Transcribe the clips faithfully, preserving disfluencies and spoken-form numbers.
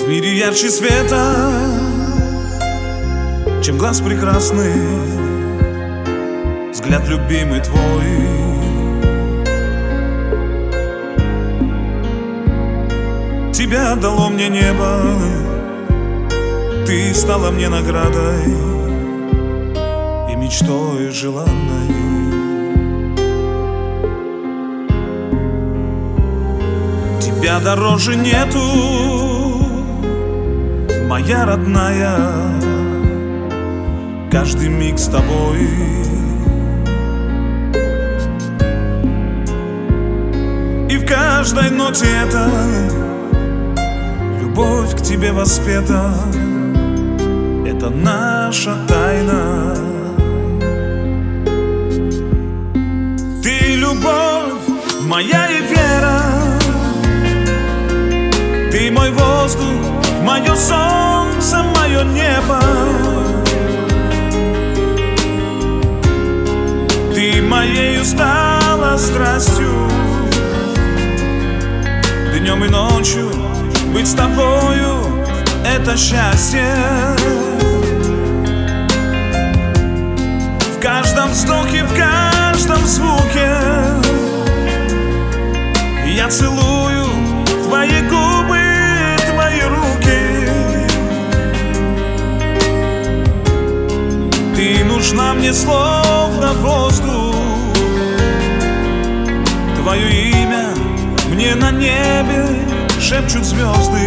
В мире ярче света, чем глаз прекрасный, взгляд любимый твой. Тебя дало мне небо, ты стала мне наградой и мечтой желанной. Тебя дороже нету, моя родная, каждый миг с тобой. И в каждой ноте это любовь к тебе воспета, это наша тайна. Ты любовь моя и вера, ты мой воздух, мое солнце, мое небо. Ты моею стала страстью, днем и ночью быть с тобою — это счастье. В каждом вздохе, в каждом звуке я целую твои губы, твои руки. Ты нужна мне словно воздух, твое имя мне на небе шепчут звезды.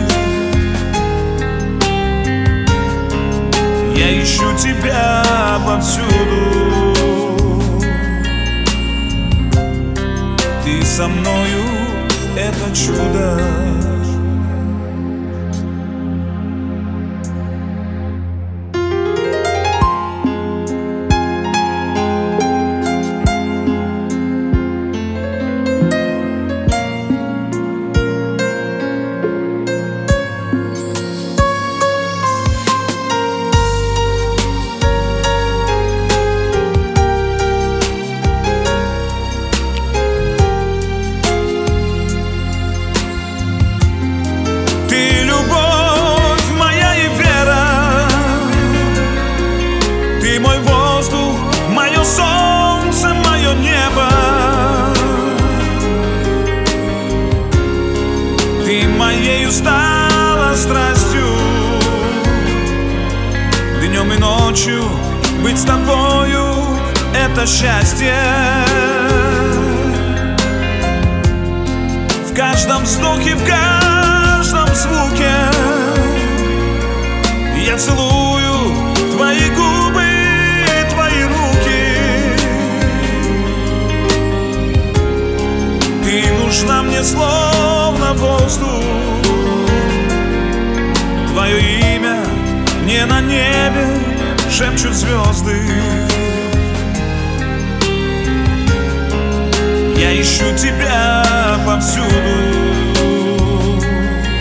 Я ищу тебя повсюду, ты со мною — это чудо. Ты мой воздух, мое солнце, мое небо. Ты моею стала страстью, днем и ночью быть с тобою — это счастье. В каждом вздохе, в каждом звуке я целую твои губы, твои руки. Ты нужна мне словно воздух, твое имя мне на небе шепчут звезды. Я ищу тебя повсюду,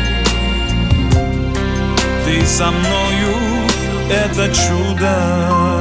ты со мною — это чудо.